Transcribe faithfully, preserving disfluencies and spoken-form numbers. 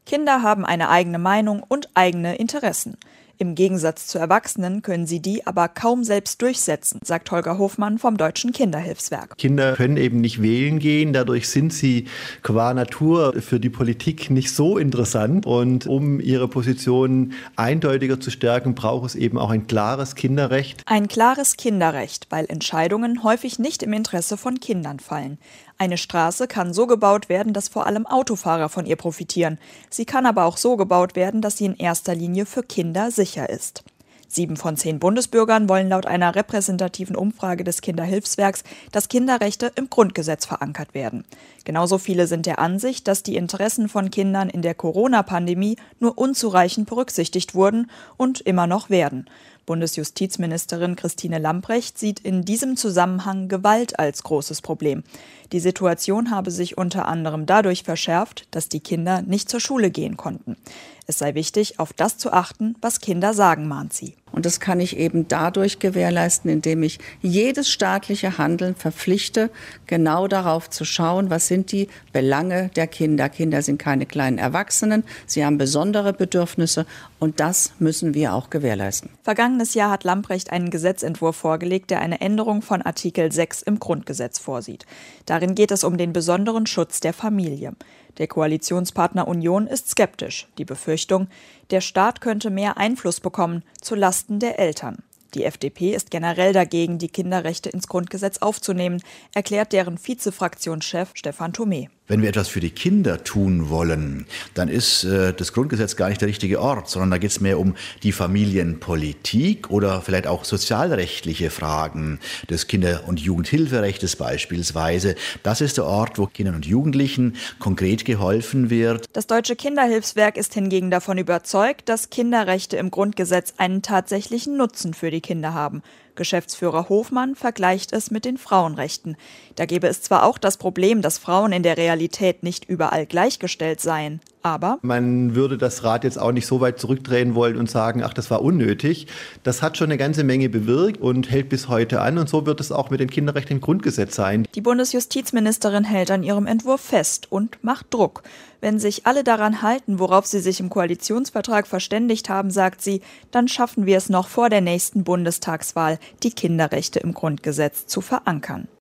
Kinder haben eine eigene Meinung und eigene Interessen. Im Gegensatz zu Erwachsenen können sie die aber kaum selbst durchsetzen, sagt Holger Hofmann vom Deutschen Kinderhilfswerk. Kinder können eben nicht wählen gehen, dadurch sind sie qua Natur für die Politik nicht so interessant. Und um ihre Position eindeutiger zu stärken, braucht es eben auch ein klares Kinderrecht. Ein klares Kinderrecht, weil Entscheidungen häufig nicht im Interesse von Kindern fallen. Eine Straße kann so gebaut werden, dass vor allem Autofahrer von ihr profitieren. Sie kann aber auch so gebaut werden, dass sie in erster Linie für Kinder sicher ist. Sieben von zehn Bundesbürgern wollen laut einer repräsentativen Umfrage des Kinderhilfswerks, dass Kinderrechte im Grundgesetz verankert werden. Genauso viele sind der Ansicht, dass die Interessen von Kindern in der Corona-Pandemie nur unzureichend berücksichtigt wurden und immer noch werden. Bundesjustizministerin Christine Lambrecht sieht in diesem Zusammenhang Gewalt als großes Problem. Die Situation habe sich unter anderem dadurch verschärft, dass die Kinder nicht zur Schule gehen konnten. Es sei wichtig, auf das zu achten, was Kinder sagen, mahnt sie. Und das kann ich eben dadurch gewährleisten, indem ich jedes staatliche Handeln verpflichte, genau darauf zu schauen, was sind die Belange der Kinder. Kinder sind keine kleinen Erwachsenen, sie haben besondere Bedürfnisse und das müssen wir auch gewährleisten. Vergangenes Jahr hat Lambrecht einen Gesetzentwurf vorgelegt, der eine Änderung von Artikel sechs im Grundgesetz vorsieht. Darin geht es um den besonderen Schutz der Familie. Der Koalitionspartner Union ist skeptisch. Die Befürchtung, der Staat könnte mehr Einfluss bekommen zu Lasten der Eltern. Die F D P ist generell dagegen, die Kinderrechte ins Grundgesetz aufzunehmen, erklärt deren Vizefraktionschef Stefan Thomé. Wenn wir etwas für die Kinder tun wollen, dann ist äh, das Grundgesetz gar nicht der richtige Ort, sondern da geht es mehr um die Familienpolitik oder vielleicht auch sozialrechtliche Fragen des Kinder- und Jugendhilferechtes beispielsweise. Das ist der Ort, wo Kindern und Jugendlichen konkret geholfen wird. Das Deutsche Kinderhilfswerk ist hingegen davon überzeugt, dass Kinderrechte im Grundgesetz einen tatsächlichen Nutzen für die Kinder haben. Geschäftsführer Hofmann vergleicht es mit den Frauenrechten. Da gäbe es zwar auch das Problem, dass Frauen in der Realität nicht überall gleichgestellt seien, aber man würde das Rad jetzt auch nicht so weit zurückdrehen wollen und sagen, ach, das war unnötig. Das hat schon eine ganze Menge bewirkt und hält bis heute an. Und so wird es auch mit den Kinderrechten im Grundgesetz sein. Die Bundesjustizministerin hält an ihrem Entwurf fest und macht Druck. Wenn sich alle daran halten, worauf sie sich im Koalitionsvertrag verständigt haben, sagt sie, dann schaffen wir es noch vor der nächsten Bundestagswahl, die Kinderrechte im Grundgesetz zu verankern.